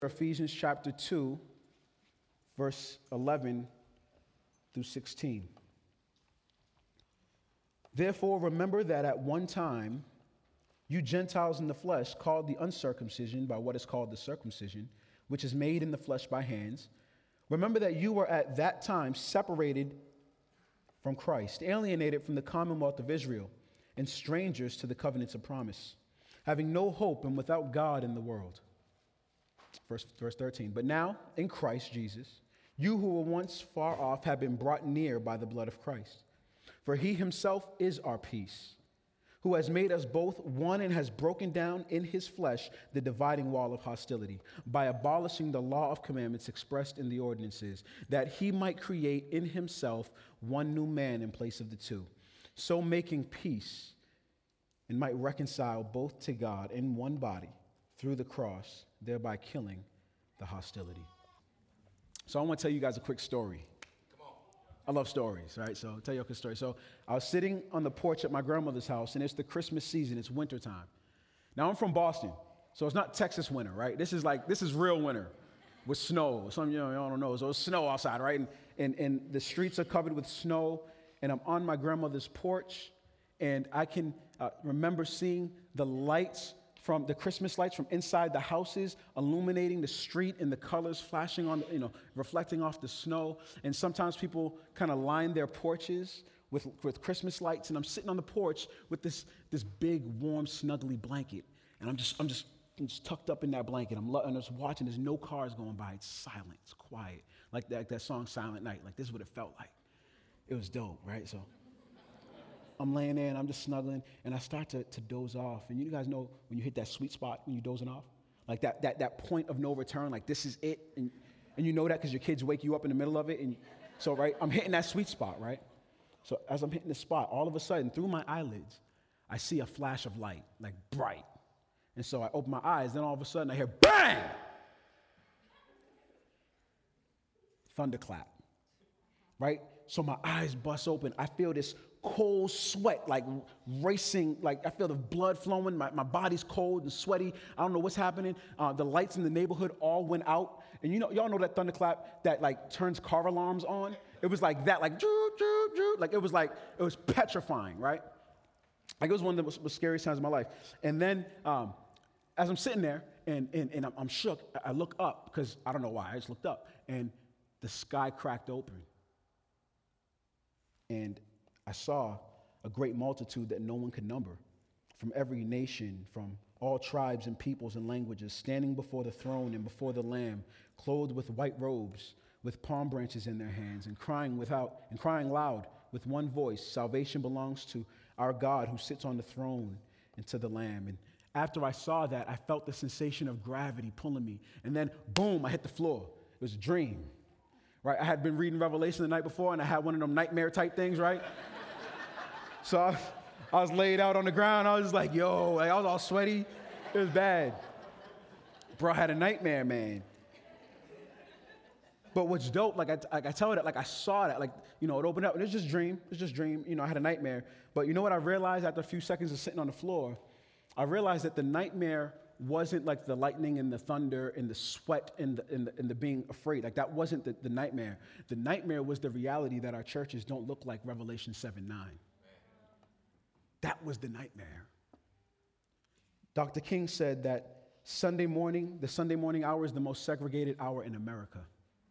Ephesians chapter 2, verse 11 through 16. Therefore, remember that at one time, you Gentiles in the flesh, called the uncircumcision by what is called the circumcision, which is made in the flesh by hands. Remember that you were at that time separated from Christ, alienated from the commonwealth of Israel, and strangers to the covenants of promise, having no hope and without God in the world. Verse 13. But now, in Christ Jesus, you who were once far off have been brought near by the blood of Christ. For he himself is our peace, who has made us both one and has broken down in his flesh the dividing wall of hostility, by abolishing the law of commandments expressed in the ordinances, that he might create in himself one new man in place of the two, so making peace, and might reconcile both to God in one body through the cross, thereby killing the hostility. So I want to tell you guys a quick story. I love stories, right? So I'll tell you a quick story. So I was sitting on the porch at my grandmother's house, and it's the Christmas season. It's wintertime. Now, I'm from Boston, so it's not Texas winter, right? This is real winter with snow. Some of y'all don't know. So it's snow outside, right? And the streets are covered with snow, and I'm on my grandmother's porch, and I can remember seeing the lights from the Christmas lights from inside the houses, illuminating the street and the colors flashing on, reflecting off the snow. And sometimes people kind of line their porches with Christmas lights. And I'm sitting on the porch with this big, warm, snuggly blanket. And I'm just tucked up in that blanket. I'm just watching. There's no cars going by. It's silent. It's quiet. Like that song, Silent Night. Like, this is what it felt like. It was dope, right? So I'm laying there and I'm just snuggling, and I start to doze off. And you guys know when you hit that sweet spot when you're dozing off? Like that point of no return, like this is it. And you know that because your kids wake you up in the middle of it. And so, right, I'm hitting that sweet spot, right? So as I'm hitting the spot, all of a sudden, through my eyelids, I see a flash of light, like bright. And so I open my eyes, then all of a sudden I hear bang! Thunderclap, right? So my eyes bust open. I feel this cold sweat, like racing, like I feel the blood flowing. My body's cold and sweaty. I don't know what's happening. The lights in the neighborhood all went out. And y'all know that thunderclap that like turns car alarms on? It was like that, like, droop, droop, droop. Like it was petrifying, right? Like it was one of the scariest times of my life. And then as I'm sitting there and I'm shook, I look up because I don't know why. I just looked up and the sky cracked open. And I saw a great multitude that no one could number, from every nation, from all tribes and peoples and languages, standing before the throne and before the Lamb, clothed with white robes, with palm branches in their hands, and crying loud with one voice, "Salvation belongs to our God who sits on the throne and to the Lamb." And after I saw that, I felt the sensation of gravity pulling me. And then, boom, I hit the floor. It was a dream, right? I had been reading Revelation the night before, and I had one of them nightmare type things, right? So I was laid out on the ground. I was just like, yo, like I was all sweaty. It was bad. Bro, I had a nightmare, man. But what's dope, like I tell you that, like I saw that, like, it opened up, and it's just dream. I had a nightmare. But you know what I realized after a few seconds of sitting on the floor? I realized that the nightmare wasn't like the lightning and the thunder and the sweat and the being afraid. Like that wasn't the nightmare. The nightmare was the reality that our churches don't look like Revelation 7:9. That was the nightmare. Dr. King said that the Sunday morning hour is the most segregated hour in America.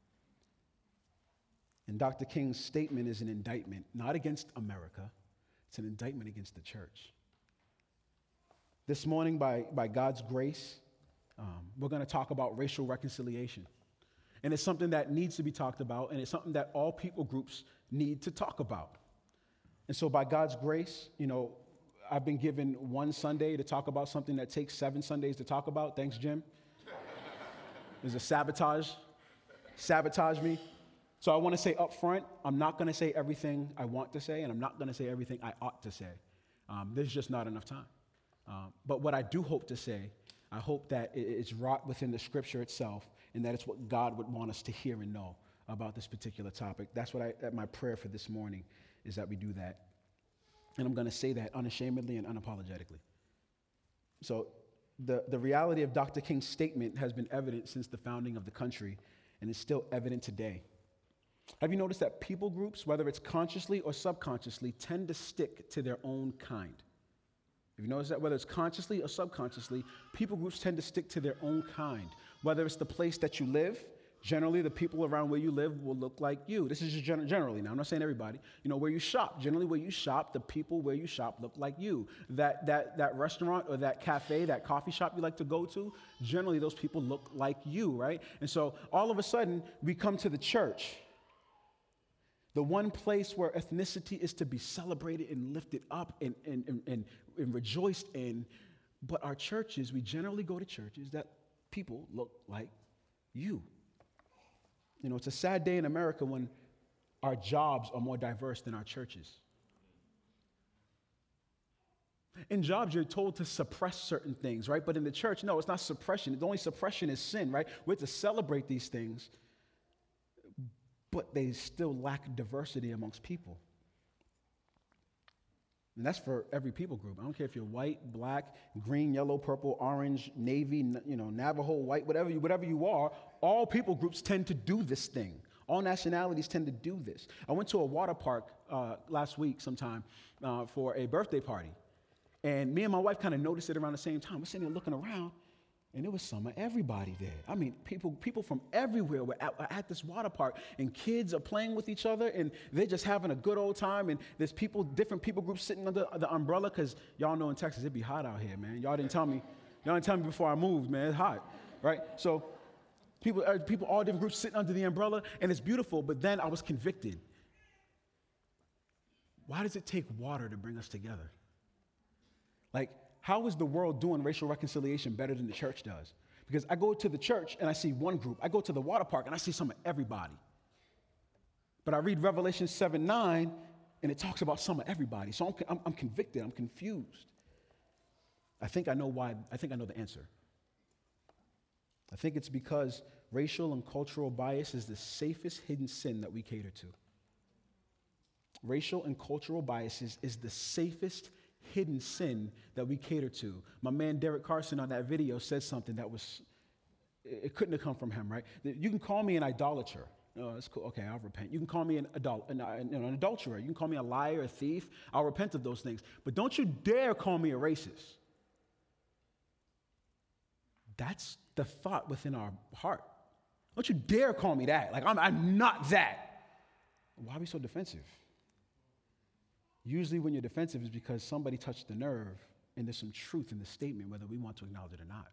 And Dr. King's statement is an indictment, not against America. It's an indictment against the church. This morning, by God's grace, we're going to talk about racial reconciliation. And it's something that needs to be talked about, and it's something that all people groups need to talk about. And so by God's grace, I've been given one Sunday to talk about something that takes 7 Sundays to talk about. Thanks, Jim. There's a sabotage me. So I want to say up front, I'm not going to say everything I want to say, and I'm not going to say everything I ought to say. There's just not enough time. But what I do hope to say, I hope that it's wrought within the scripture itself, and that it's what God would want us to hear and know about this particular topic. That's my prayer for this morning, is that we do that. And I'm going to say that unashamedly and unapologetically. So the reality of Dr. King's statement has been evident since the founding of the country and is still evident today. Have you noticed that people groups, whether it's consciously or subconsciously, tend to stick to their own kind? Have you noticed that? Whether it's consciously or subconsciously, people groups tend to stick to their own kind. Whether it's the place that you live, generally the people around where you live will look like you. This is just generally now. I'm not saying everybody. Where you shop, generally where you shop, the people where you shop look like you. That restaurant or that cafe, that coffee shop you like to go to, generally those people look like you, right? And so all of a sudden we come to the church, the one place where ethnicity is to be celebrated and lifted up and rejoiced in. But our churches, we generally go to churches that people look like you. It's a sad day in America when our jobs are more diverse than our churches. In jobs, you're told to suppress certain things, right? But in the church, no, it's not suppression. The only suppression is sin, right? We're to celebrate these things, but they still lack diversity amongst people. And that's for every people group. I don't care if you're white, black, green, yellow, purple, orange, navy, Navajo, white, whatever you are, all people groups tend to do this thing. All nationalities tend to do this. I went to a water park last week sometime for a birthday party. And me and my wife kind of noticed it around the same time. We're sitting there looking around, and there was some of everybody there. I mean, people from everywhere were at this water park, and kids are playing with each other, and they're just having a good old time, and there's different people groups sitting under the umbrella, because y'all know in Texas, it'd be hot out here, man. Y'all didn't tell me before I moved, man. It's hot, right? So people, all different groups sitting under the umbrella, and it's beautiful, but then I was convicted. Why does it take water to bring us together? Like, how is the world doing racial reconciliation better than the church does? Because I go to the church and I see one group. I go to the water park and I see some of everybody. But I read Revelation 7:9 and it talks about some of everybody. So I'm convicted. I'm confused. I think I know why. I think I know the answer. I think it's because racial and cultural bias is the safest hidden sin that we cater to. Racial and cultural biases is the safest hidden sin that we cater to. My man Derek Carson on that video said something that it couldn't have come from him, right? You can call me an idolater. Oh, that's cool. Okay, I'll repent. You can call me an adulterer. You can call me a liar, a thief. I'll repent of those things. But don't you dare call me a racist. That's the thought within our heart. Don't you dare call me that. Like, I'm not that. Why are we so defensive? Usually when you're defensive is because somebody touched the nerve and there's some truth in the statement, whether we want to acknowledge it or not.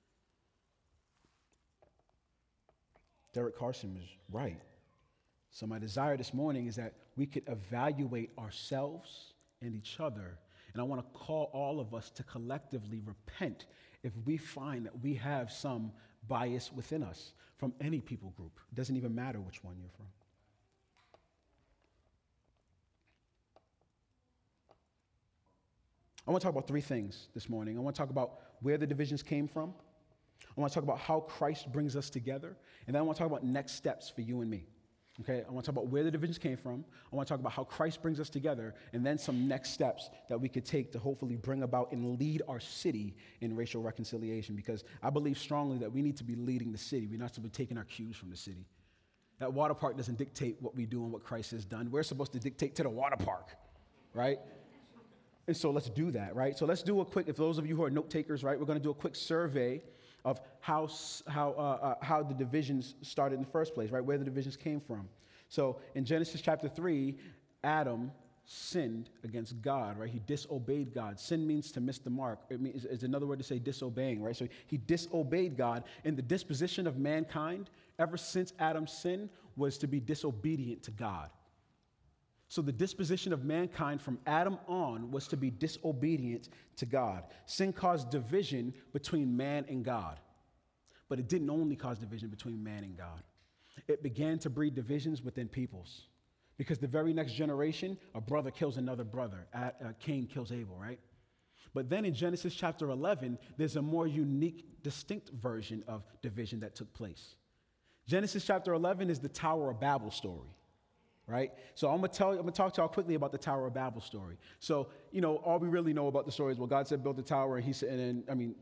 Derek Carson was right. So my desire this morning is that we could evaluate ourselves and each other. And I want to call all of us to collectively repent if we find that we have some bias within us from any people group. It doesn't even matter which one you're from. I want to talk about three things this morning. I want to talk about where the divisions came from. I want to talk about how Christ brings us together. And then I want to talk about next steps for you and me. Okay? I want to talk about where the divisions came from. I want to talk about how Christ brings us together. And then some next steps that we could take to hopefully bring about and lead our city in racial reconciliation. Because I believe strongly that we need to be leading the city. We're not supposed to be taking our cues from the city. That water park doesn't dictate what we do and what Christ has done. We're supposed to dictate to the water park, right? And so let's do that, right? So let's do a quick, if those of you who are note takers, right, we're going to do a quick survey of how the divisions started in the first place, right, where the divisions came from. So in Genesis chapter 3, Adam sinned against God, right? He disobeyed God. Sin means to miss the mark. It's another word to say disobeying, right? So he disobeyed God, and the disposition of mankind ever since Adam's sin was to be disobedient to God. So the disposition of mankind from Adam on was to be disobedient to God. Sin caused division between man and God. But it didn't only cause division between man and God. It began to breed divisions within peoples. Because the very next generation, a brother kills another brother. Cain kills Abel, right? But then in Genesis chapter 11, there's a more unique, distinct version of division that took place. Genesis chapter 11 is the Tower of Babel story. Right? So I'm going to talk to y'all quickly about the Tower of Babel story. So, all we really know about the story is, well, God said build the tower, and God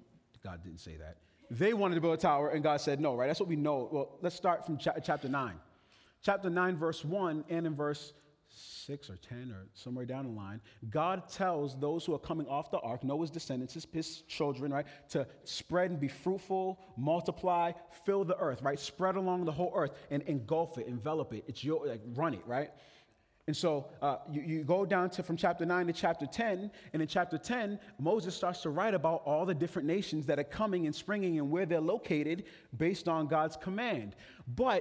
God didn't say that. They wanted to build a tower, and God said no, right? That's what we know. Well, let's start from chapter 9. Chapter 9, verse 1, and in verse 6 or 10 or somewhere down the line, God tells those who are coming off the ark, Noah's descendants, his children, right, to spread and be fruitful, multiply, fill the earth, right? Spread along the whole earth and engulf it, envelop it. It's your, like, run it, right? And so you go down to from chapter 9 to chapter 10, and in chapter 10, Moses starts to write about all the different nations that are coming and springing and where they're located based on God's command. But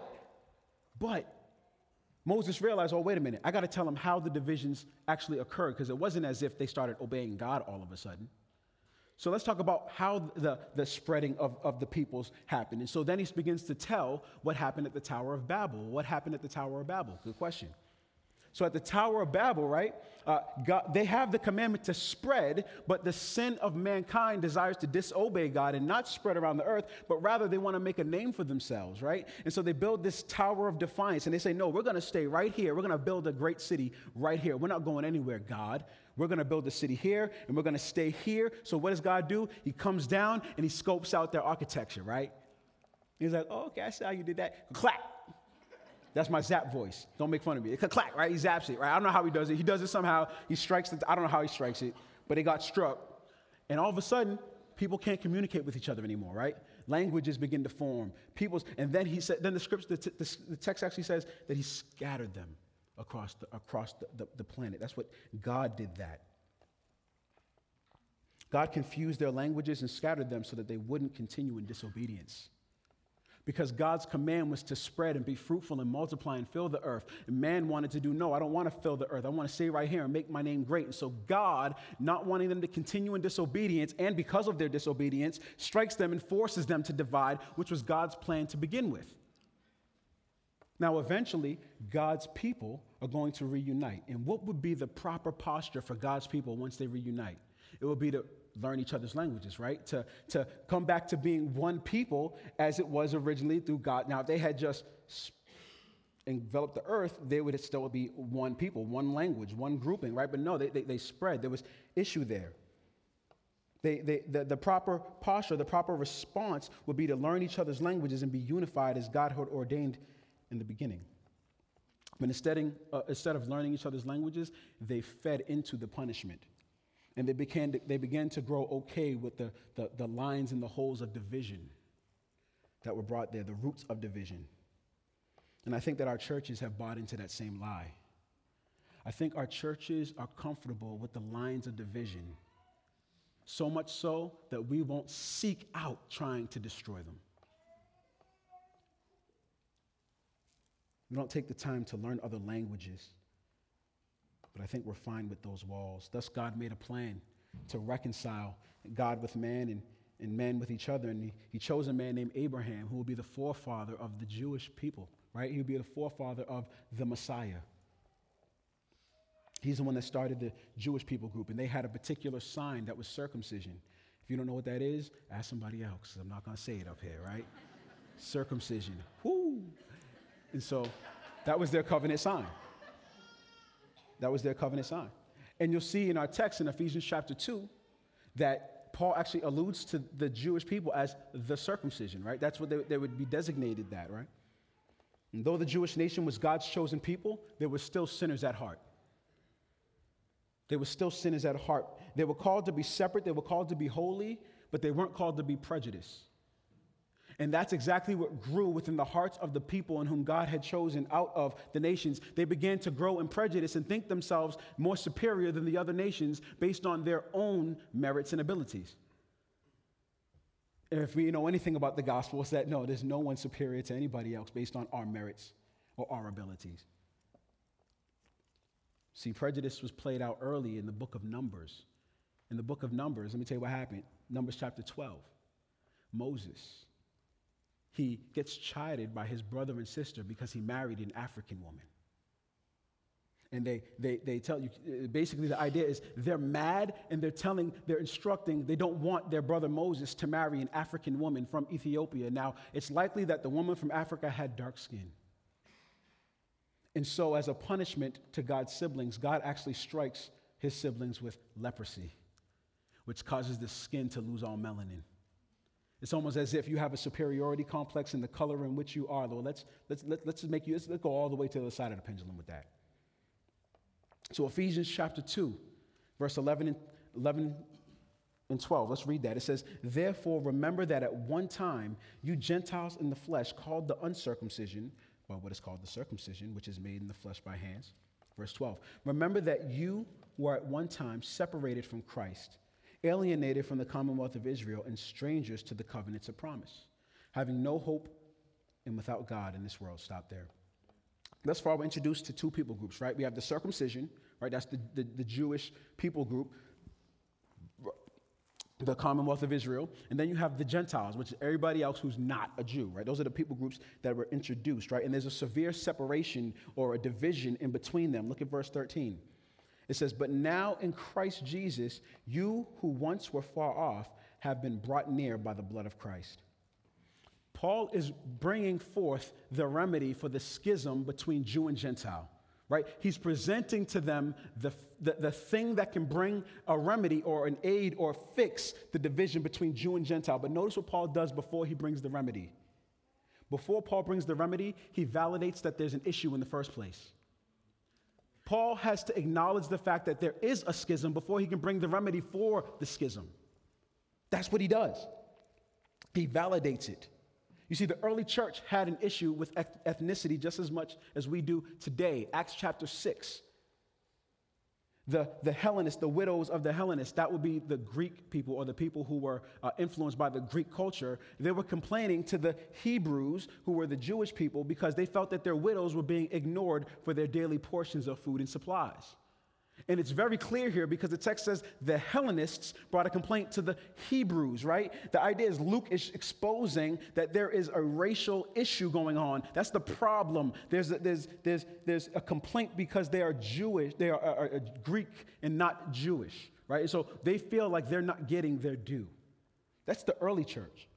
Moses realized, oh, wait a minute, I got to tell them how the divisions actually occurred, because it wasn't as if they started obeying God all of a sudden. So let's talk about how the spreading of the peoples happened. And so then he begins to tell what happened at the Tower of Babel. What happened at the Tower of Babel? Good question. So at the Tower of Babel, right, they have the commandment to spread, but the sin of mankind desires to disobey God and not spread around the earth, but rather they want to make a name for themselves, right? And so they build this Tower of Defiance, and they say, no, we're going to stay right here. We're going to build a great city right here. We're not going anywhere, God. We're going to build a city here, and we're going to stay here. So what does God do? He comes down, and he scopes out their architecture, right? He's like, oh, okay, I see how you did that. Clap. That's my zap voice. Don't make fun of me. It's a clack, right? He zaps it, right? I don't know how he does it. He does it somehow. He strikes it. I don't know how he strikes it, but it got struck. And all of a sudden, people can't communicate with each other anymore, right? Languages begin to form. And then he said, then the text actually says that he scattered them across the planet. That's what God did that. God confused their languages and scattered them so that they wouldn't continue in disobedience. Because God's command was to spread and be fruitful and multiply and fill the earth. And man wanted to do, no, I don't want to fill the earth. I want to stay right here and make my name great. And so God, not wanting them to continue in disobedience, and because of their disobedience, strikes them and forces them to divide, which was God's plan to begin with. Now, eventually, God's people are going to reunite. And what would be the proper posture for God's people once they reunite? It would be to learn each other's languages, right? To come back to being one people as it was originally through God. Now, if they had just enveloped the earth, they would still be one people, one language, one grouping, right? But no, they spread. There was issue there. The proper posture, the proper response would be to learn each other's languages and be unified as God had ordained in the beginning. But instead of learning each other's languages, they fed into the punishment. And they began to grow okay with the lines and the holes of division that were brought there, the roots of division. And I think that our churches have bought into that same lie. I think our churches are comfortable with the lines of division, so much so that we won't seek out trying to destroy them. We don't take the time to learn other languages. But I think we're fine with those walls. Thus, God made a plan to reconcile God with man and man with each other. And he chose a man named Abraham, who will be the forefather of the Jewish people, right? He will be the forefather of the Messiah. He's the one that started the Jewish people group, and they had a particular sign that was circumcision. If you don't know what that is, ask somebody else, because I'm not going to say it up here, right? Circumcision. Woo! And so that was their covenant sign. That was their covenant sign. And you'll see in our text in Ephesians chapter 2 that Paul actually alludes to the Jewish people as the circumcision, right? That's what they would be designated that, right? And though the Jewish nation was God's chosen people, they were still sinners at heart. They were still sinners at heart. They were called to be separate. They were called to be holy, but they weren't called to be prejudiced. And that's exactly what grew within the hearts of the people in whom God had chosen out of the nations. They began to grow in prejudice and think themselves more superior than the other nations based on their own merits and abilities. And if we know anything about the gospel, it's that no, there's no one superior to anybody else based on our merits or our abilities. See, prejudice was played out early in the book of Numbers. In the book of Numbers, let me tell you what happened. Numbers chapter 12. Moses. He gets chided by his brother and sister because he married an African woman. And they tell you, basically the idea is they're mad and they're instructing, they don't want their brother Moses to marry an African woman from Ethiopia. Now, it's likely that the woman from Africa had dark skin. And so as a punishment to God's siblings, God actually strikes his siblings with leprosy, which causes the skin to lose all melanin. It's almost as if you have a superiority complex in the color in which you are. Lord, let's go all the way to the other side of the pendulum with that. So Ephesians chapter 2, verse 11 and 12. Let's read that. It says, therefore, remember that at one time you Gentiles in the flesh, called the uncircumcision, by what is called the circumcision, which is made in the flesh by hands. Verse 12. Remember that you were at one time separated from Christ, alienated from the commonwealth of Israel, and strangers to the covenants of promise, having no hope and without God in this world. Stop there. Thus far, we're introduced to two people groups, right? We have the circumcision, right? That's the Jewish people group, the commonwealth of Israel. And then you have the Gentiles, which is everybody else who's not a Jew, right? Those are the people groups that were introduced, right? And there's a severe separation or a division in between them. Look at verse 13. It says, but now in Christ Jesus, you who once were far off have been brought near by the blood of Christ. Paul is bringing forth the remedy for the schism between Jew and Gentile, right? He's presenting to them the thing that can bring a remedy or an aid or fix the division between Jew and Gentile. But notice what Paul does before he brings the remedy. Before Paul brings the remedy, he validates that there's an issue in the first place. Paul has to acknowledge the fact that there is a schism before he can bring the remedy for the schism. That's what he does. He validates it. You see, the early church had an issue with ethnicity just as much as we do today. Acts chapter 6. The Hellenists, the widows of the Hellenists, that would be the Greek people or the people who were influenced by the Greek culture. They were complaining to the Hebrews, who were the Jewish people, because they felt that their widows were being ignored for their daily portions of food and supplies. And it's very clear here because the text says the Hellenists brought a complaint to the Hebrews, right? The idea is Luke is exposing that there is a racial issue going on. That's the problem. There's a complaint because they are Jewish, they are Greek and not Jewish, right? And so they feel like they're not getting their due. That's the early church.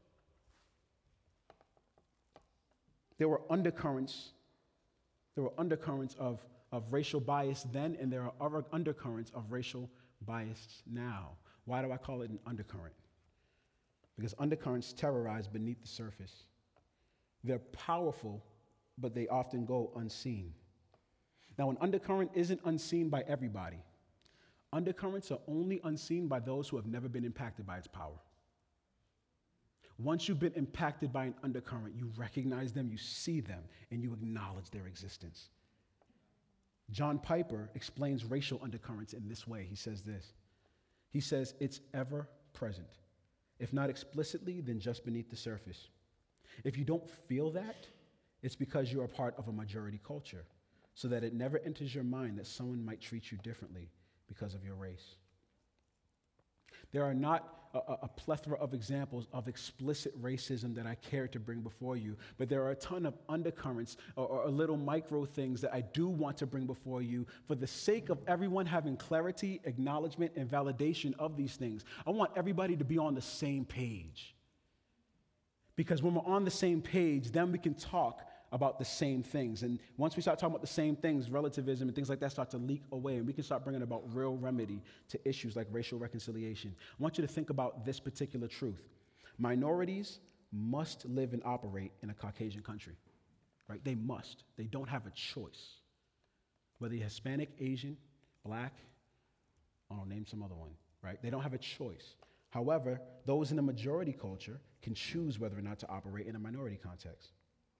There were undercurrents of racial bias then, and there are other undercurrents of racial bias now. Why do I call it an undercurrent? Because undercurrents terrorize beneath the surface. They're powerful, but they often go unseen. Now, an undercurrent isn't unseen by everybody. Undercurrents are only unseen by those who have never been impacted by its power. Once you've been impacted by an undercurrent, you recognize them, you see them, and you acknowledge their existence. John Piper explains racial undercurrents in this way. He says this. He says, it's ever present. If not explicitly, then just beneath the surface. If you don't feel that, it's because you're a part of a majority culture, so that it never enters your mind that someone might treat you differently because of your race. There are not a plethora of examples of explicit racism that I care to bring before you, but there are a ton of undercurrents or little micro things that I do want to bring before you for the sake of everyone having clarity, acknowledgement, and validation of these things. I want everybody to be on the same page. Because when we're on the same page, then we can talk about the same things. And once we start talking about the same things, relativism and things like that start to leak away, and we can start bringing about real remedy to issues like racial reconciliation. I want you to think about this particular truth. Minorities must live and operate in a Caucasian country, right? They must. They don't have a choice. Whether you're Hispanic, Asian, Black, I don't know, name some other one, right? They don't have a choice. However, those in a majority culture can choose whether or not to operate in a minority context.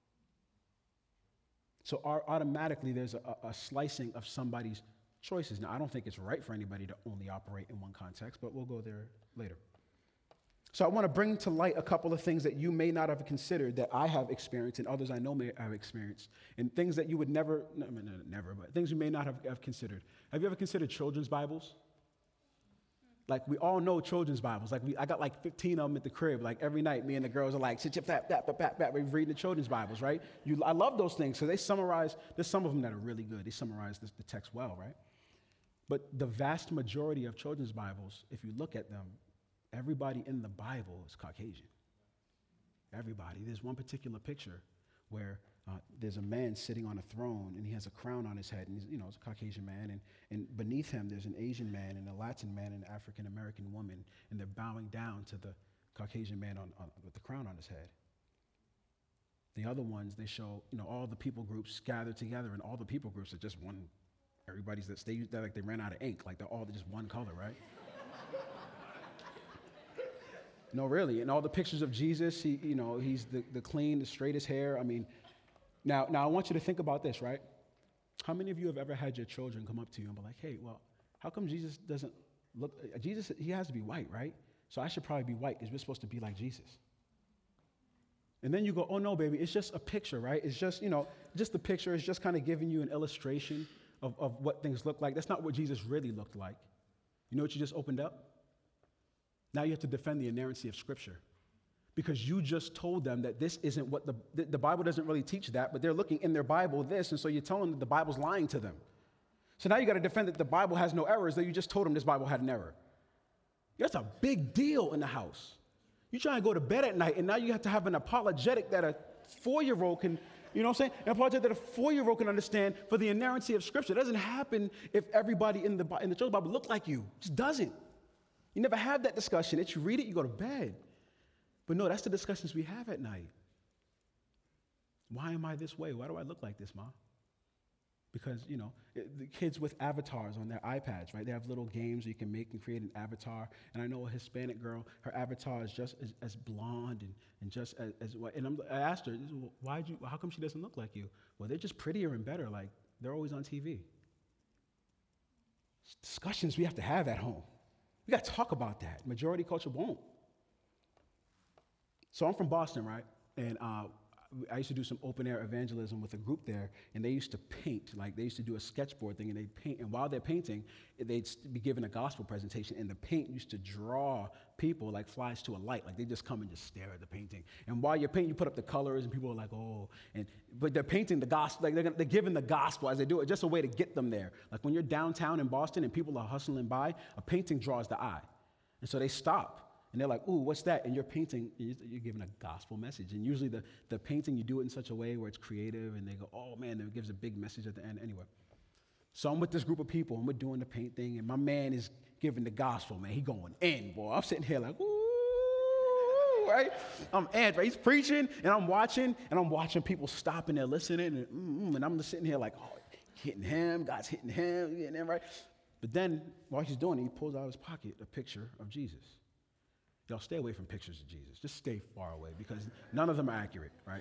So automatically there's a slicing of somebody's choices. Now, I don't think it's right for anybody to only operate in one context, but we'll go there later. So I want to bring to light a couple of things that you may not have considered that I have experienced and others I know may have experienced, and things that you would never, but things you may not have considered. Have you ever considered children's Bibles? Like, we all know children's Bibles. Like, I got like 15 of them at the crib. Like, every night, me and the girls are like, we're reading the children's Bibles, right? I love those things because they summarize. There's some of them that are really good. They summarize the text well, right? But the vast majority of children's Bibles, if you look at them, everybody in the Bible is Caucasian. Everybody. There's one particular picture where there's a man sitting on a throne, and he has a crown on his head, and he's a Caucasian man, and beneath him there's an Asian man and a Latin man and an African-American woman, and they're bowing down to the Caucasian man with the crown on his head. The other ones, they show, all the people groups gathered together, and all the people groups are just one. Everybody's they're like they ran out of ink, like they're all just one color, right? No, really. And all the pictures of Jesus, he's the clean, the straightest hair. I mean, now I want you to think about this, right? How many of you have ever had your children come up to you and be like, hey, well, how come Jesus doesn't look, Jesus, he has to be white, right? So I should probably be white because we're supposed to be like Jesus. And then you go, oh no, baby, it's just a picture, right? It's just, just the picture. It's just kind of giving you an illustration of what things look like. That's not what Jesus really looked like. You know what you just opened up? Now you have to defend the inerrancy of Scripture because you just told them that this isn't what the Bible doesn't really teach that, but they're looking in their Bible this, and so you're telling them that the Bible's lying to them. So now you got to defend that the Bible has no errors, that you just told them this Bible had an error. That's a big deal in the house. You try and go to bed at night, and now you have to have an apologetic that a 4-year-old can, you know what I'm saying? An apologetic that a 4-year-old can understand for the inerrancy of Scripture. It doesn't happen if everybody in the church Bible look like you. It just doesn't. You never have that discussion. It's you read it, you go to bed. But no, that's the discussions we have at night. Why am I this way? Why do I look like this, Ma? Because, the kids with avatars on their iPads, right? They have little games you can make and create an avatar. And I know a Hispanic girl, her avatar is just as blonde and just as white. And I asked her, how come she doesn't look like you? Well, they're just prettier and better. Like, they're always on TV. It's discussions we have to have at home. We got to talk about that. Majority culture won't. So I'm from Boston, right? And I used to do some open-air evangelism with a group there, and they used to paint. Like, they used to do a sketchboard thing, and they'd paint. And while they're painting, they'd be given a gospel presentation, and the paint used to draw people like flies to a light. Like, they just come and just stare at the painting. And while you're painting, you put up the colors, and people are like, oh. But they're painting the gospel. Like, they're giving the gospel as they do it, just a way to get them there. Like, when you're downtown in Boston and people are hustling by, a painting draws the eye. And so they stop. And they're like, ooh, what's that? And you're painting, you're giving a gospel message. And usually the painting, you do it in such a way where it's creative, and they go, oh, man, it gives a big message at the end. Anyway, so I'm with this group of people, and we're doing the paint thing, and my man is giving the gospel, man. He going in, boy. I'm sitting here like, ooh, right? I'm amped, right? He's preaching, and I'm watching people stop, and they're listening, and I'm just sitting here like, oh, hitting him, God's hitting him, right? But then, while he's doing it, he pulls out of his pocket a picture of Jesus. Y'all stay away from pictures of Jesus. Just stay far away because none of them are accurate, right?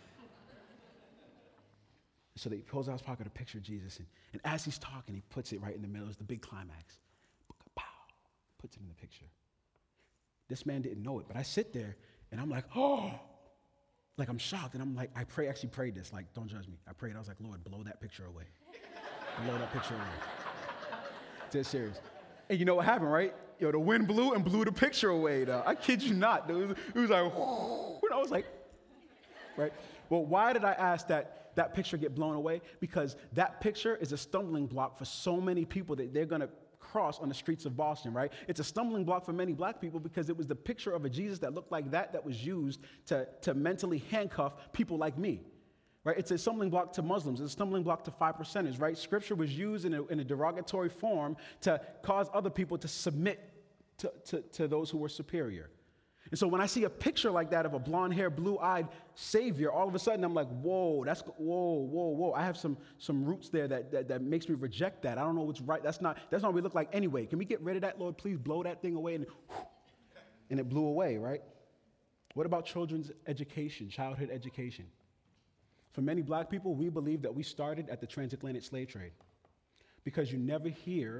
So he pulls out his pocket a picture of Jesus, and as he's talking, he puts it right in the middle. It's the big climax. Pow, puts it in the picture. This man didn't know it, but I sit there, and I'm like, oh, like I'm shocked, and I'm like, I actually prayed this, like, don't judge me. I prayed, I was like, Lord, blow that picture away. Blow that picture away. Dead serious. And you know what happened, right? The wind blew and blew the picture away, though. I kid you not, dude. It was like, whoo, and I was like, right? Well, why did I ask that picture get blown away? Because that picture is a stumbling block for so many people that they're going to cross on the streets of Boston, right? It's a stumbling block for many black people because it was the picture of a Jesus that looked like that was used to mentally handcuff people like me. Right? It's a stumbling block to Muslims. It's a stumbling block to 5%ers, right? Scripture was used in a derogatory form to cause other people to submit to those who were superior. And so when I see a picture like that of a blonde-haired, blue-eyed Savior, all of a sudden I'm like, whoa, whoa. I have some roots there that makes me reject that. I don't know what's right. That's not what we look like anyway. Can we get rid of that, Lord? Please blow that thing away. And it blew away, right? What about children's education, childhood education? For many black people, we believe that we started at the transatlantic slave trade because you never hear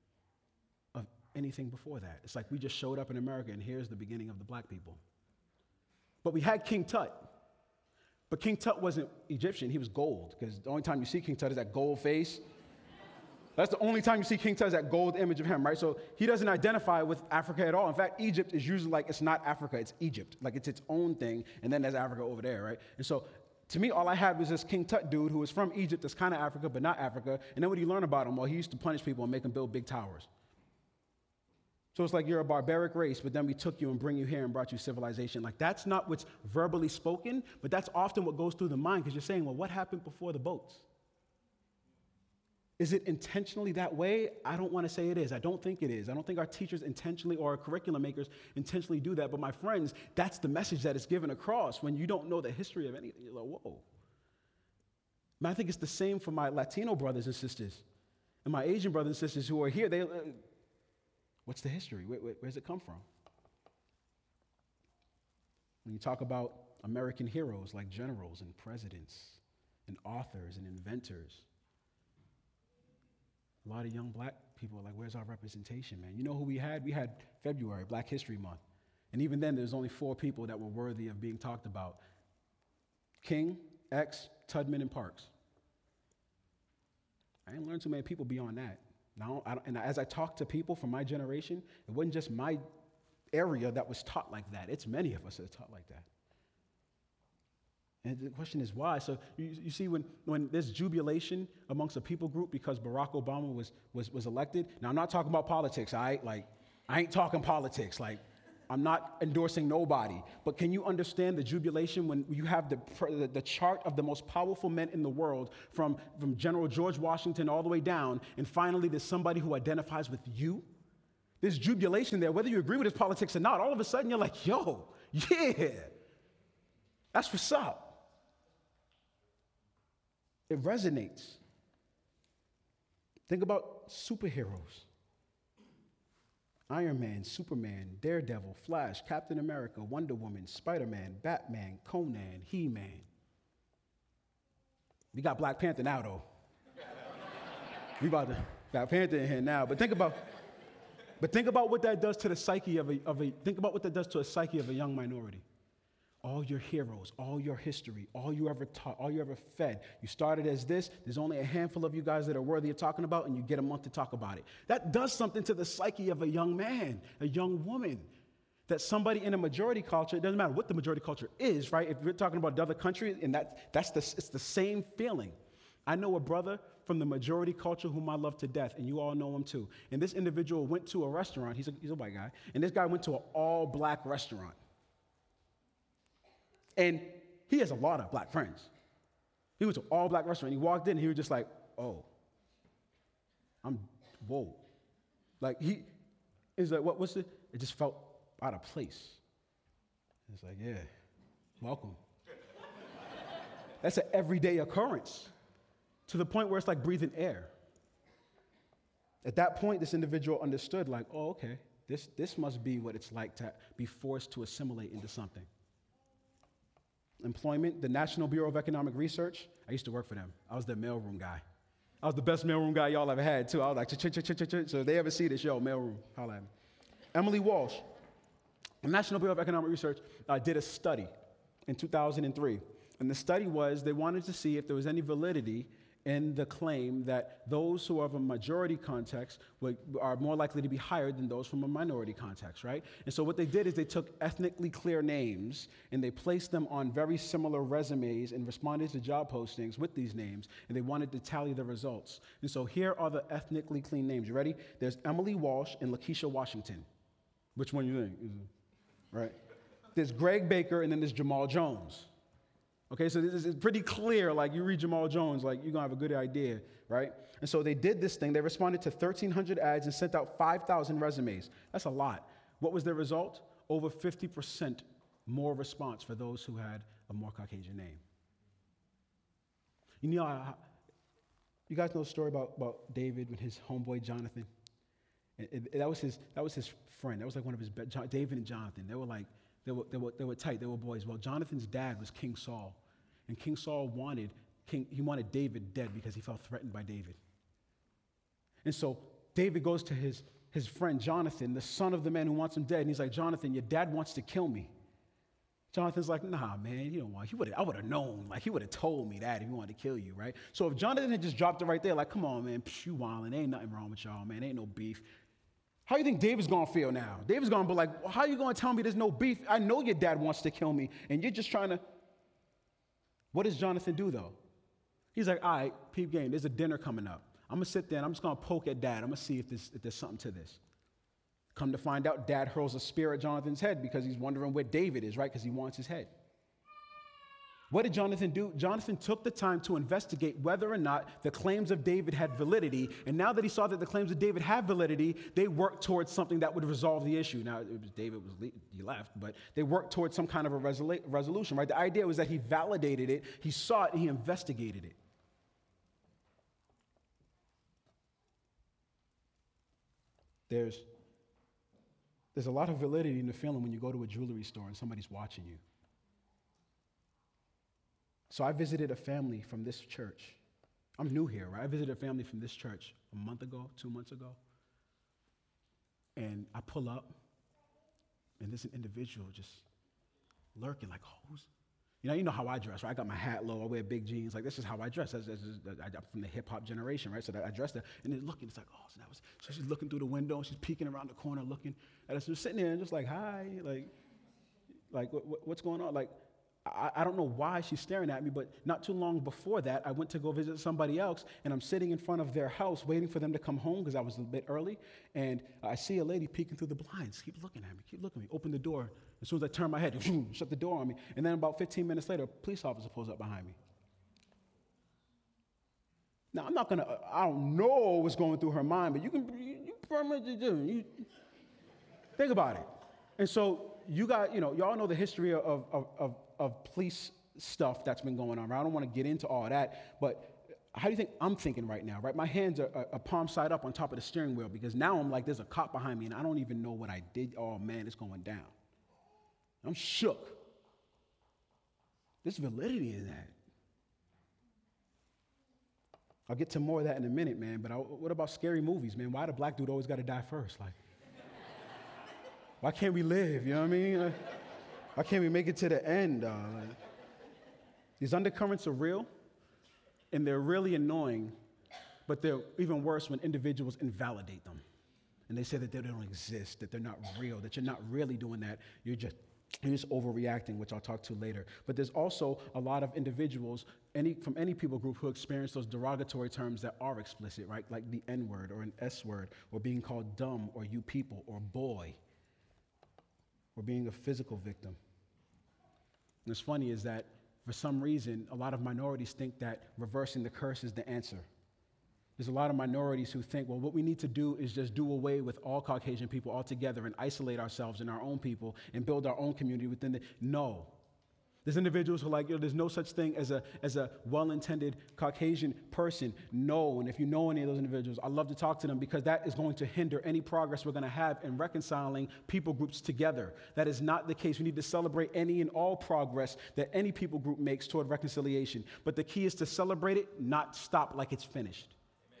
of anything before that. It's like we just showed up in America and here's the beginning of the black people. But we had King Tut. But King Tut wasn't Egyptian, he was gold, because the only time you see King Tut is that gold face. That's the only time you see King Tut is that gold image of him, right? So he doesn't identify with Africa at all. In fact, Egypt is usually like it's not Africa, it's Egypt. Like it's its own thing, and then there's Africa over there, right? And so to me, all I had was this King Tut dude who was from Egypt that's kind of Africa, but not Africa. And then what do you learn about him? Well, he used to punish people and make them build big towers. So it's like you're a barbaric race, but then we took you and bring you here and brought you civilization. Like that's not what's verbally spoken, but that's often what goes through the mind because you're saying, well, what happened before the boats? Is it intentionally that way? I don't want to say it is. I don't think it is. I don't think our teachers intentionally or our curriculum makers intentionally do that. But my friends, that's the message that is given across when you don't know the history of anything. You're like, whoa. And I think it's the same for my Latino brothers and sisters and my Asian brothers and sisters who are here. What's the history? Where does it come from? When you talk about American heroes like generals and presidents and authors and inventors, a lot of young black people are like, where's our representation, man? You know who we had? We had February, Black History Month. And even then, there's only 4 people that were worthy of being talked about. King, X, Tubman, and Parks. I didn't learn too many people beyond that. Now, and as I talk to people from my generation, it wasn't just my area that was taught like that. It's many of us that are taught like that. And the question is why? So you see when there's jubilation amongst a people group because Barack Obama was elected. Now, I'm not talking about politics, all right? Like, I ain't talking politics. Like, I'm not endorsing nobody. But can you understand the jubilation when you have the chart of the most powerful men in the world from General George Washington all the way down, and finally there's somebody who identifies with you? There's jubilation there, whether you agree with his politics or not. All of a sudden, you're like, yo, yeah, that's what's up. It resonates. Think about superheroes. Iron Man, Superman, Daredevil, Flash, Captain America, Wonder Woman, Spider-Man, Batman, Conan, He-Man. We got Black Panther now, though. We about to Black Panther in here now. But think about what that does to the psyche think about what that does to a psyche of a young minority. All your heroes, all your history, all you ever taught, all you ever fed. You started as this. There's only a handful of you guys that are worthy of talking about, and you get a month to talk about it. That does something to the psyche of a young man, a young woman. That somebody in a majority culture, it doesn't matter what the majority culture is, right? If we're talking about another country, and it's the same feeling. I know a brother from the majority culture whom I love to death, and you all know him too. And this individual went to a restaurant. He's a white guy. And this guy went to an all-black restaurant. And he has a lot of black friends. He went to an all-black restaurant. He walked in, and he was just like, oh, whoa. Like, he's like, what's it? It just felt out of place. It's like, yeah, welcome. That's an everyday occurrence to the point where it's like breathing air. At that point, this individual understood, like, oh, okay, this must be what it's like to be forced to assimilate into something. Employment, the National Bureau of Economic Research, I used to work for them. I was their mailroom guy. I was the best mailroom guy y'all ever had, too. I was like, so if they ever see this, yo, mailroom, holla at me. Emily Walsh, the National Bureau of Economic Research, did a study in 2003. And the study was they wanted to see if there was any validity in the claim that those who are of a majority context are more likely to be hired than those from a minority context, right? And so what they did is they took ethnically clear names and they placed them on very similar resumes and responded to job postings with these names, and they wanted to tally the results. And so here are the ethnically clean names. You ready? There's Emily Walsh and Lakeisha Washington. Which one you think? Right? There's Greg Baker, and then there's Jamal Jones. Okay, so this is pretty clear. Like, you read Jamal Jones, like, you're going to have a good idea, right? And so they did this thing. They responded to 1,300 ads and sent out 5,000 resumes. That's a lot. What was the result? Over 50% more response for those who had a more Caucasian name. You know, you guys know the story about David and his homeboy Jonathan? That was his friend. That was like one of his David and Jonathan. They were tight. They were boys. Well, Jonathan's dad was King Saul, and King Saul wanted David dead because he felt threatened by David. And so David goes to his friend Jonathan, the son of the man who wants him dead, and he's like, Jonathan, your dad wants to kill me. Jonathan's like, nah, man, I would have known. Like, he would have told me that if he wanted to kill you, right? So if Jonathan had just dropped it right there, like, come on, man, you wildin', ain't nothing wrong with y'all, man, ain't no beef. How do you think David's going to feel now? David's going to be like, well, how are you going to tell me there's no beef? I know your dad wants to kill me, and you're just trying to. What does Jonathan do, though? He's like, all right, peep game, there's a dinner coming up. I'm going to sit there, and I'm just going to poke at Dad. I'm going to see if there's something to this. Come to find out, Dad hurls a spear at Jonathan's head because he's wondering where David is, right? Because he wants his head. What did Jonathan do? Jonathan took the time to investigate whether or not the claims of David had validity. And now that he saw that the claims of David had validity, they worked towards something that would resolve the issue. Now, he left, but they worked towards some kind of a resolution, right? The idea was that he validated it, he saw it, and he investigated it. There's a lot of validity in the feeling when you go to a jewelry store and somebody's watching you. So I visited a family from this church. I'm new here, right? I visited a family from this church a month ago, 2 months ago. And I pull up, and there's an individual just lurking, like, oh, who's... You know how I dress, right? I got my hat low, I wear big jeans. Like, this is how I dress. I'm from the hip-hop generation, right? So I dressed that. And then looking, it's like, oh, so she's looking through the window, and she's peeking around the corner, looking at us. Just sitting there and just like, hi, like what's going on? Like, I don't know why she's staring at me, but not too long before that, I went to go visit somebody else, and I'm sitting in front of their house waiting for them to come home because I was a bit early, and I see a lady peeking through the blinds. Keep looking at me, open the door. As soon as I turn my head, shut the door on me, and then about 15 minutes later, a police officer pulls up behind me. Now, I don't know what's going through her mind, but you think about it. And so y'all know the history of police stuff that's been going on, right? I don't want to get into all that, but how do you think I'm thinking right now, right? My hands are palm side up on top of the steering wheel because now I'm like, there's a cop behind me and I don't even know what I did. Oh man, it's going down. I'm shook. There's validity in that. I'll get to more of that in a minute, man, but what about scary movies, man? Why the black dude always got to die first? Like, why can't we live, you know what I mean? Why can't we make it to the end? These undercurrents are real, and they're really annoying, but they're even worse when individuals invalidate them. And they say that they don't exist, that they're not real, that you're not really doing that. You're just overreacting, which I'll talk to later. But there's also a lot of individuals from any people group who experience those derogatory terms that are explicit, right? Like the N-word or an S-word, or being called dumb or you people or boy, or being a physical victim. And what's funny is that for some reason, a lot of minorities think that reversing the curse is the answer. There's a lot of minorities who think, well, what we need to do is just do away with all Caucasian people altogether and isolate ourselves and our own people and build our own community within the... No. There's individuals who are like, there's no such thing as a well-intended Caucasian person. No, and if you know any of those individuals, I'd love to talk to them because that is going to hinder any progress we're going to have in reconciling people groups together. That is not the case. We need to celebrate any and all progress that any people group makes toward reconciliation. But the key is to celebrate it, not stop like it's finished.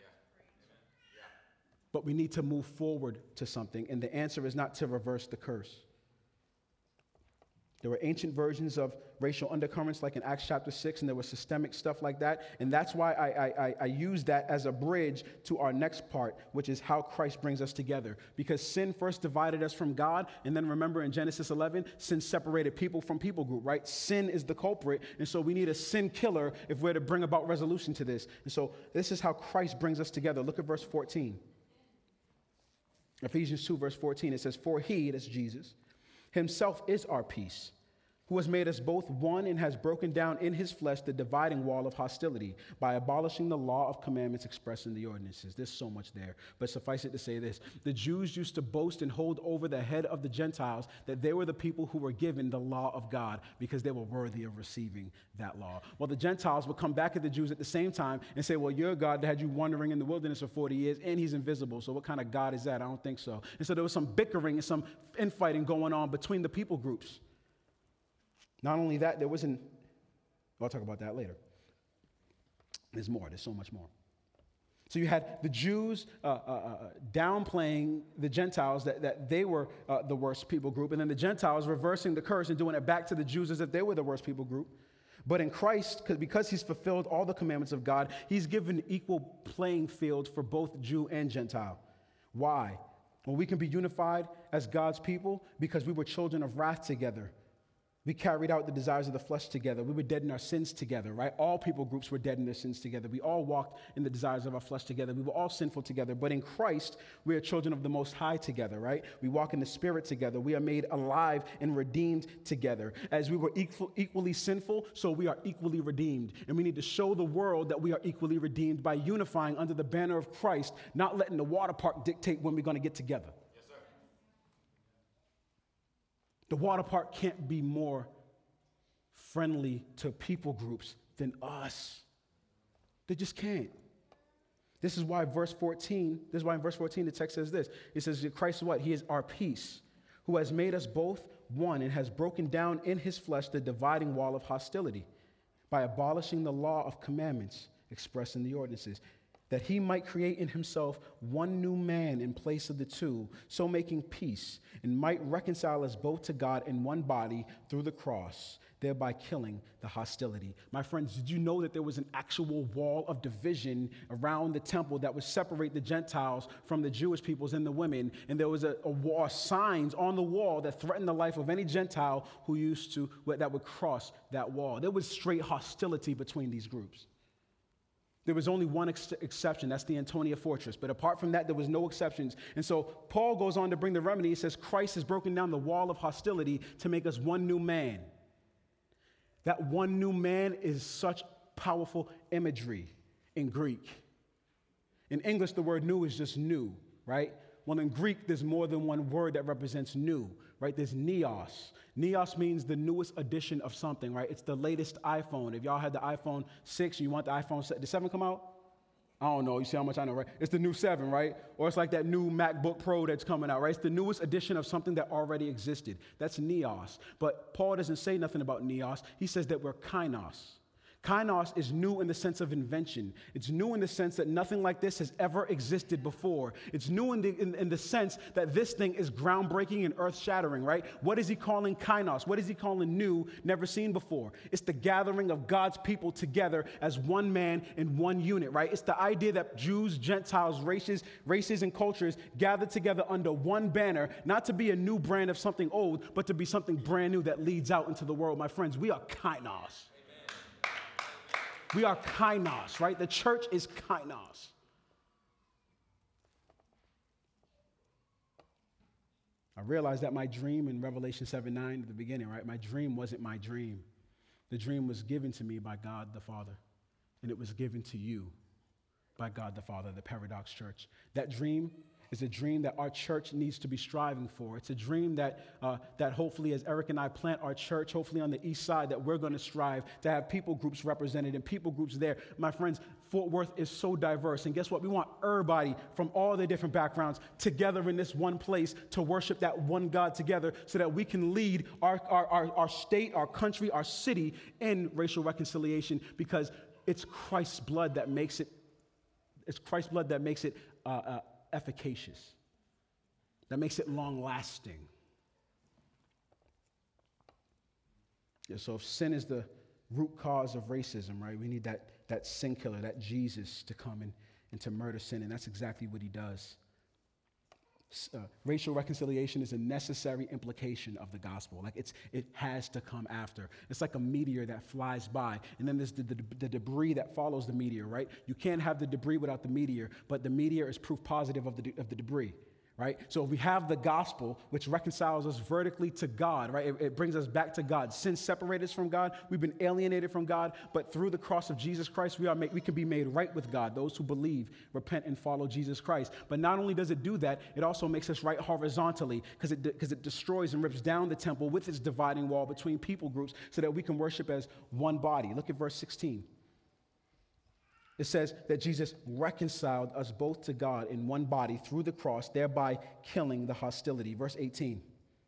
But we need to move forward to something, and the answer is not to reverse the curse. There were ancient versions of racial undercurrents like in Acts chapter 6, and there was systemic stuff like that. And that's why I use that as a bridge to our next part, which is how Christ brings us together. Because sin first divided us from God, and then remember in Genesis 11, sin separated people from people group, right? Sin is the culprit, and so we need a sin killer if we're to bring about resolution to this. And so this is how Christ brings us together. Look at verse 14. Ephesians 2, verse 14, it says, "For he," that's Jesus, "himself is our peace, who has made us both one and has broken down in his flesh the dividing wall of hostility by abolishing the law of commandments expressed in the ordinances." There's so much there, but suffice it to say this. The Jews used to boast and hold over the head of the Gentiles that they were the people who were given the law of God because they were worthy of receiving that law. Well, the Gentiles would come back at the Jews at the same time and say, well, your God had you wandering in the wilderness for 40 years and he's invisible, so what kind of God is that? I don't think so. And so there was some bickering and some infighting going on between the people groups. Not only that, there wasn't, I'll talk about that later. There's more, there's so much more. So you had the Jews downplaying the Gentiles, that they were the worst people group, and then the Gentiles reversing the curse and doing it back to the Jews as if they were the worst people group. But in Christ, because he's fulfilled all the commandments of God, he's given equal playing field for both Jew and Gentile. Why? Well, we can be unified as God's people because we were children of wrath together. We carried out the desires of the flesh together. We were dead in our sins together, right? All people groups were dead in their sins together. We all walked in the desires of our flesh together. We were all sinful together. But in Christ, we are children of the Most High together, right? We walk in the Spirit together. We are made alive and redeemed together. As we were equally sinful, so we are equally redeemed. And we need to show the world that we are equally redeemed by unifying under the banner of Christ, not letting the water park dictate when we're going to get together. The water park can't be more friendly to people groups than us. They just can't. This is why in verse 14 the text says this. It says that Christ is what? He is our peace, who has made us both one and has broken down in his flesh the dividing wall of hostility by abolishing the law of commandments expressed in the ordinances, that he might create in himself one new man in place of the two, so making peace, and might reconcile us both to God in one body through the cross, thereby killing the hostility. My friends, did you know that there was an actual wall of division around the temple that would separate the Gentiles from the Jewish peoples and the women? And there was a wall, signs on the wall that threatened the life of any Gentile that would cross that wall. There was straight hostility between these groups. There was only one exception. That's the Antonia Fortress. But apart from that, there was no exceptions. And so Paul goes on to bring the remedy. He says, Christ has broken down the wall of hostility to make us one new man. That one new man is such powerful imagery in Greek. In English, the word new is just new, right? Well, in Greek, there's more than one word that represents new, right? There's neos. Neos means the newest edition of something, right? It's the latest iPhone. If y'all had the iPhone 6 and you want the iPhone 7, did 7 come out? I don't know. You see how much I know, right? It's the new 7, right? Or it's like that new MacBook Pro that's coming out, right? It's the newest edition of something that already existed. That's neos. But Paul doesn't say nothing about neos. He says that we're kainos. Kainos is new in the sense of invention. It's new in the sense that nothing like this has ever existed before. It's new in the sense that this thing is groundbreaking and earth-shattering, right? What is he calling kainos? What is he calling new, never seen before? It's the gathering of God's people together as one man in one unit, right? It's the idea that Jews, Gentiles, races, and cultures gather together under one banner, not to be a new brand of something old, but to be something brand new that leads out into the world. My friends, we are kainos. We are kainos, right? The church is kainos. I realized that my dream in Revelation 7:9 at the beginning, right? My dream wasn't my dream. The dream was given to me by God the Father, and it was given to you by God the Father, the Paradox Church. That dream is a dream that our church needs to be striving for. It's a dream that hopefully, as Eric and I plant our church, hopefully on the east side, that we're going to strive to have people groups represented and people groups there. My friends, Fort Worth is so diverse. And guess what? We want everybody from all the different backgrounds together in this one place to worship that one God together so that we can lead our state, our country, our city in racial reconciliation, because it's Christ's blood that makes it efficacious, that makes it long-lasting. Yeah, so if sin is the root cause of racism, right, we need that sin killer, that Jesus, to come and to murder sin, and that's exactly what he does. Racial reconciliation is a necessary implication of the gospel. Like it has to come after. It's like a meteor that flies by, and then there's the debris that follows the meteor, right? You can't have the debris without the meteor, but the meteor is proof positive of the debris, right? So if we have the gospel, which reconciles us vertically to God, right? It brings us back to God. Sin separated us from God. We've been alienated from God, but through the cross of Jesus Christ, we can be made right with God. Those who believe, repent, and follow Jesus Christ. But not only does it do that, it also makes us right horizontally, because it destroys and rips down the temple with its dividing wall between people groups so that we can worship as one body. Look at verse 16. It says that Jesus reconciled us both to God in one body through the cross, thereby killing the hostility. Verse 18.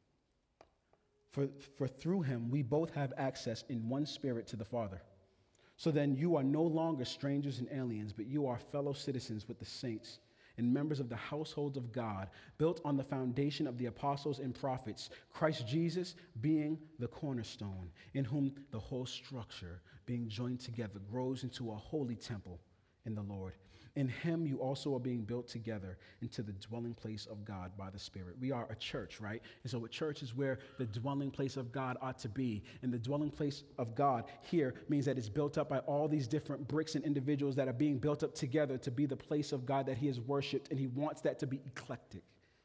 For through him we both have access in one spirit to the Father. So then you are no longer strangers and aliens, but you are fellow citizens with the saints and members of the household of God, built on the foundation of the apostles and prophets, Christ Jesus being the cornerstone, in whom the whole structure, being joined together, grows into a holy temple in the Lord. In him you also are being built together into the dwelling place of God by the Spirit. We are a church, right? And so a church is where the dwelling place of God ought to be. And the dwelling place of God here means that it's built up by all these different bricks and individuals that are being built up together to be the place of God that he has worshiped, and he wants that to be eclectic.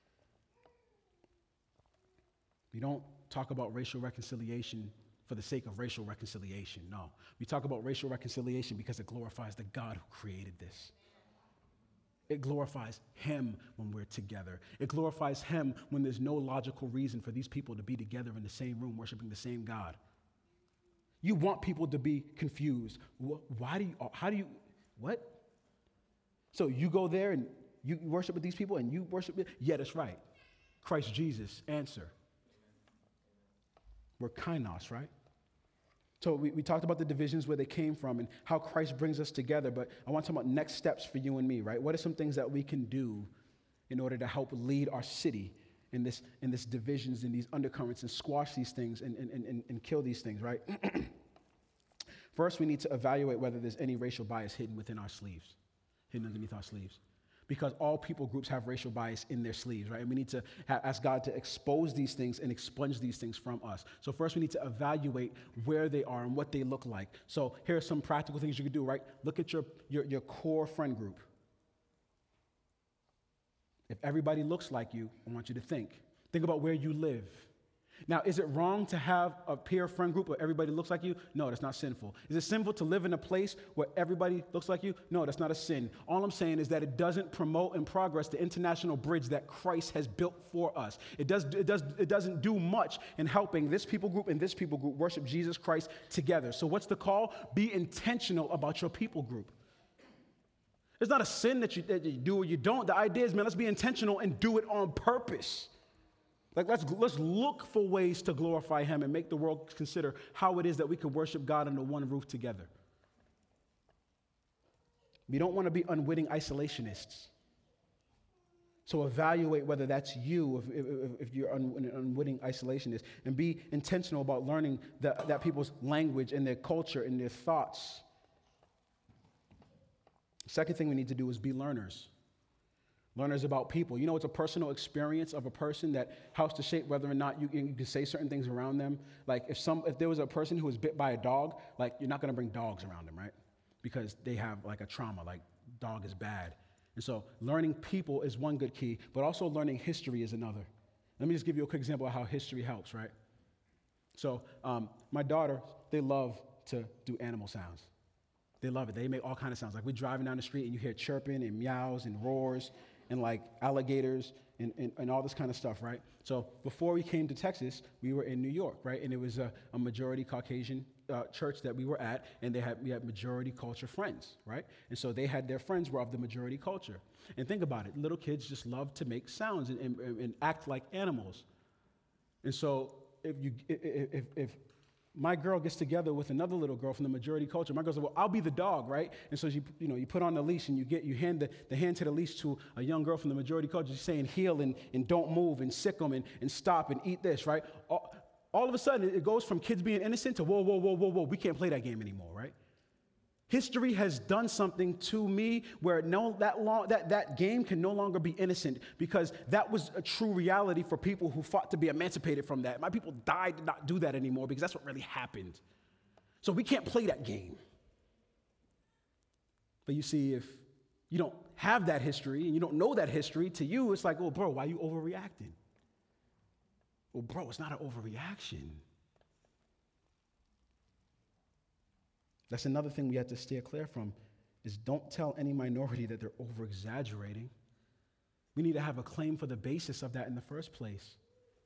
We don't talk about racial reconciliation for the sake of racial reconciliation. No. We talk about racial reconciliation because it glorifies the God who created this. It glorifies him when we're together. It glorifies him when there's no logical reason for these people to be together in the same room worshiping the same God. You want people to be confused. What? So you go there and you worship with these people and you worship with, yeah, that's right. Christ Jesus, answer. We're kainos, right? So we talked about the divisions where they came from and how Christ brings us together, but I want to talk about next steps for you and me, right? What are some things that we can do in order to help lead our city in this divisions and these undercurrents and squash these things and kill these things, right? First, we need to evaluate whether there's any racial bias hidden underneath our sleeves. Because all people groups have racial bias in their sleeves, right? And we need to ask God to expose these things and expunge these things from us. So first we need to evaluate where they are and what they look like. So here are some practical things you can do, right? Look at your core friend group. If everybody looks like you, I want you to think about where you live. Now, is it wrong to have a peer friend group where everybody looks like you? No, that's not sinful. Is it sinful to live in a place where everybody looks like you? No, that's not a sin. All I'm saying is that it doesn't promote and progress the international bridge that Christ has built for us. It doesn't do much in helping this people group and this people group worship Jesus Christ together. So what's the call? Be intentional about your people group. It's not a sin that you do or you don't. The idea is, man, let's be intentional and do it on purpose. Like let's look for ways to glorify him and make the world consider how it is that we could worship God under one roof together. We don't want to be unwitting isolationists. So evaluate whether that's you, if you're an unwitting isolationist, and be intentional about learning that people's language and their culture and their thoughts. Second thing we need to do is be learners. Learners about people. You know, it's a personal experience of a person that helps to shape whether or not you can say certain things around them. Like if there was a person who was bit by a dog, like you're not going to bring dogs around them, right? Because they have like a trauma, like dog is bad. And so learning people is one good key, but also learning history is another. Let me just give you a quick example of how history helps, right? So my daughter, they love to do animal sounds. They love it. They make all kinds of sounds. Like we're driving down the street and you hear chirping and meows and roars and like alligators and all this kind of stuff, right? So before we came to Texas, we were in New York, right? And it was a majority Caucasian church that we were at, and we had majority culture friends, right? And so they had their friends were of the majority culture. And think about it, little kids just love to make sounds and act like animals. And so if my girl gets together with another little girl from the majority culture, my girl says, well, I'll be the dog, right? And so you put on the leash and you hand the hand to the leash to a young girl from the majority culture. She's saying heel and don't move and sick them and stop and eat this, right? All of a sudden, it goes from kids being innocent to whoa, we can't play that game anymore, right? History has done something to me where that game can no longer be innocent because that was a true reality for people who fought to be emancipated from that. My people died to not do that anymore because that's what really happened. So we can't play that game. But you see, if you don't have that history and you don't know that history, to you it's like, oh, bro, why are you overreacting? Well, bro, it's not an overreaction. That's another thing we have to steer clear from, is don't tell any minority that they're over-exaggerating. We need to have a claim for the basis of that in the first place.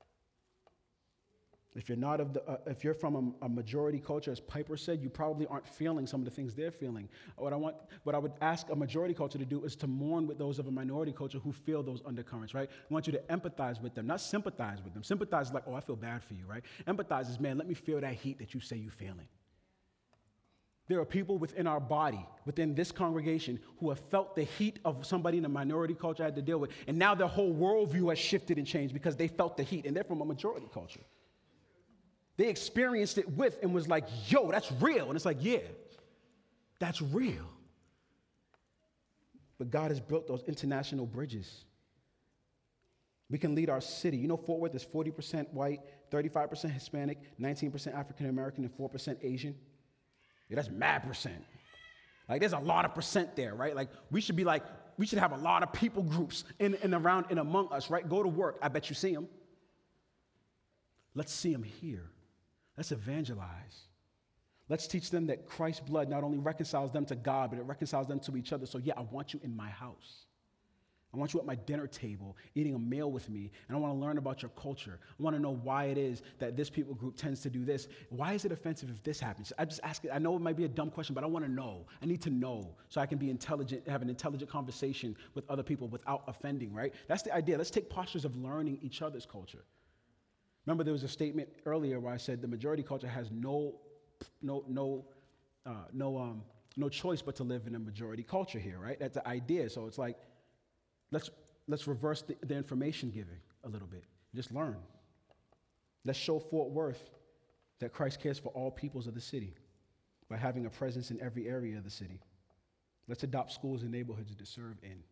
If you're from a majority culture, as Piper said, you probably aren't feeling some of the things they're feeling. What I would ask a majority culture to do is to mourn with those of a minority culture who feel those undercurrents, right? I want you to empathize with them, not sympathize with them. Sympathize is like, oh, I feel bad for you, right? Empathize is, man, let me feel that heat that you say you're feeling. There are people within our body, within this congregation, who have felt the heat of somebody in a minority culture I had to deal with, and now their whole worldview has shifted and changed because they felt the heat, and they're from a majority culture. They experienced it with and was like, yo, that's real. And it's like, yeah, that's real. But God has built those international bridges. We can lead our city. You know, Fort Worth is 40% white, 35% Hispanic, 19% African American, and 4% Asian. Yeah, that's mad percent. Like, there's a lot of percent there, right? Like, we should have a lot of people groups in and around and among us, right? Go to work. I bet you see them. Let's see them here. Let's evangelize. Let's teach them that Christ's blood not only reconciles them to God, but it reconciles them to each other. So, yeah, I want you in my house. I want you at my dinner table eating a meal with me, and I want to learn about your culture. I want to know why it is that this people group tends to do this. Why is it offensive if this happens? I just ask it. I know it might be a dumb question, but I want to know. I need to know so I can be intelligent, have an intelligent conversation with other people without offending, right? That's the idea. Let's take postures of learning each other's culture. Remember, there was a statement earlier where I said the majority culture has no choice but to live in a majority culture here, right? That's the idea. So it's like, let's reverse the information giving a little bit. Just learn. Let's show Fort Worth that Christ cares for all peoples of the city by having a presence in every area of the city. Let's adopt schools and neighborhoods to serve in.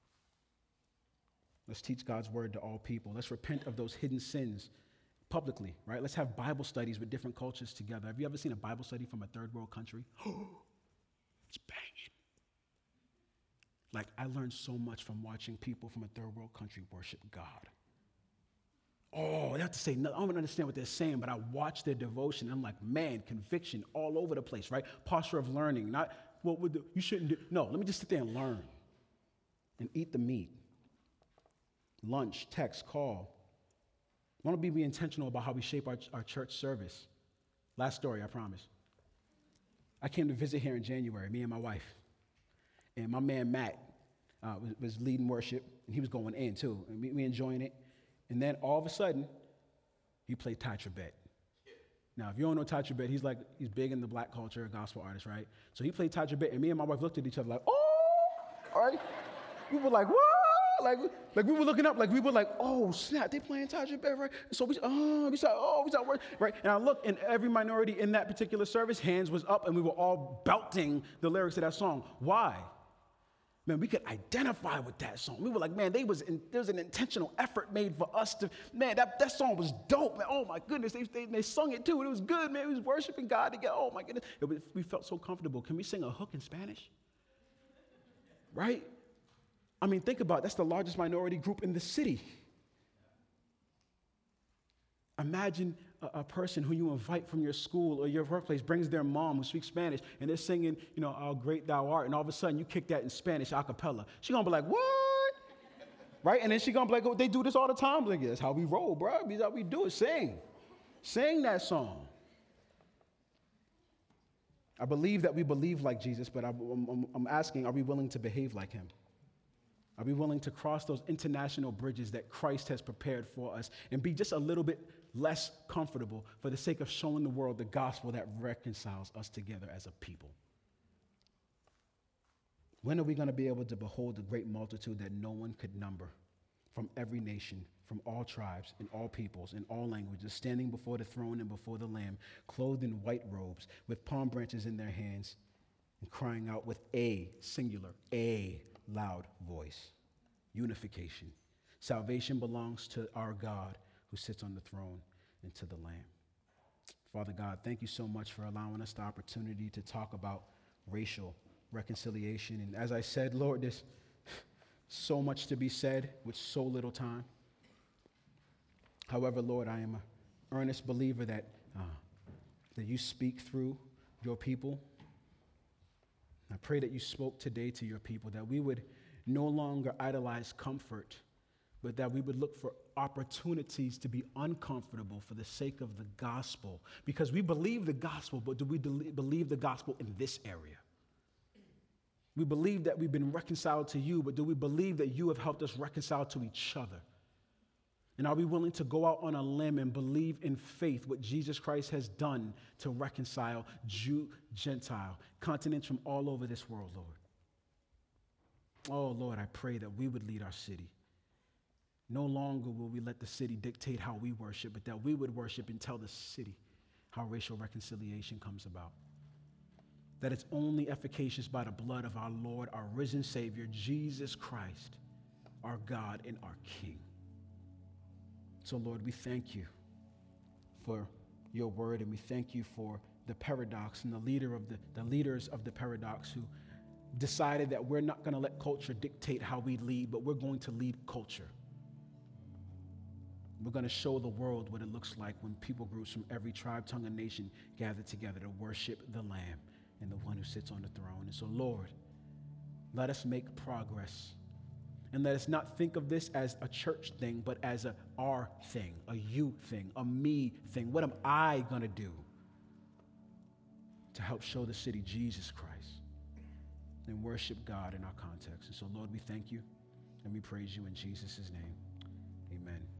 Let's teach God's word to all people. Let's repent of those hidden sins publicly, right? Let's have Bible studies with different cultures together. Have you ever seen a Bible study from a third world country? It's banging. Like, I learned so much from watching people from a third world country worship God. Oh, they have to say, no, I don't understand what they're saying, but I watch their devotion. And I'm like, man, conviction all over the place, right? Posture of learning, not what would you shouldn't do. No, let me just sit there and learn and eat the meat. Lunch, text, call. I want to be intentional about how we shape our church service. Last story, I promise. I came to visit here in January, me and my wife. And my man, Matt, was leading worship, and he was going in, too. And we enjoying it. And then, all of a sudden, he played Ty Tribbett. Now, if you don't know Ty Tribbett, he's big in the black culture, a gospel artist, right? So he played Ty Tribbett, and me and my wife looked at each other like, oh! All right? We were like, what? Like we were looking up, like we were like, oh, snap, they playing Ty Tribbett, right? So we started working, right? And I looked, and every minority in that particular service, hands was up, and we were all belting the lyrics of that song. Why? Man, we could identify with that song. We were like, man, there was an intentional effort made for us to, man, that song was dope, man. Oh, my goodness, they sung it too, and it was good, man. We was worshiping God together. Oh, my goodness. We felt so comfortable. Can we sing a hook in Spanish? Right? I mean, think about it. That's the largest minority group in the city. Imagine a person who you invite from your school or your workplace brings their mom who speaks Spanish, and they're singing, how great thou art, and all of a sudden you kick that in Spanish a cappella. She's going to be like, what? Right? And then she's going to be like, oh, they do this all the time. Like, that's how we roll, bro. That's how we do it. Sing that song. I believe that we believe like Jesus, but I'm asking, are we willing to behave like him? Are we willing to cross those international bridges that Christ has prepared for us and be just a little bit less comfortable for the sake of showing the world the gospel that reconciles us together as a people? When are we going to be able to behold the great multitude that no one could number, from every nation, from all tribes and all peoples and all languages, standing before the throne and before the Lamb, clothed in white robes, with palm branches in their hands, and crying out with a loud voice? Unification. Salvation belongs to our God who sits on the throne and to the Lamb. Father God, thank you so much for allowing us the opportunity to talk about racial reconciliation. And as I said, Lord, there's so much to be said with so little time. However, Lord, I am an earnest believer that you speak through your people. I pray that you spoke today to your people, that we would no longer idolize comfort, but that we would look for opportunities to be uncomfortable for the sake of the gospel. Because we believe the gospel, but do we believe the gospel in this area? We believe that we've been reconciled to you, but do we believe that you have helped us reconcile to each other? And are we willing to go out on a limb and believe in faith what Jesus Christ has done to reconcile Jew, Gentile, continents from all over this world, Lord? Oh, Lord, I pray that we would lead our city. No longer will we let the city dictate how we worship, but that we would worship and tell the city how racial reconciliation comes about. that it's only efficacious by the blood of our Lord, our risen Savior, Jesus Christ, our God and our King. So, Lord, we thank you for your word, and we thank you for the paradox and the leaders of the paradox who decided that we're not going to let culture dictate how we lead, but we're going to lead culture. We're going to show the world what it looks like when people groups from every tribe, tongue, and nation gather together to worship the Lamb and the one who sits on the throne. And so, Lord, let us make progress. And let us not think of this as a church thing, but as a our thing, a you thing, a me thing. What am I going to do to help show the city Jesus Christ and worship God in our context? And so, Lord, we thank you and we praise you in Jesus' name. Amen.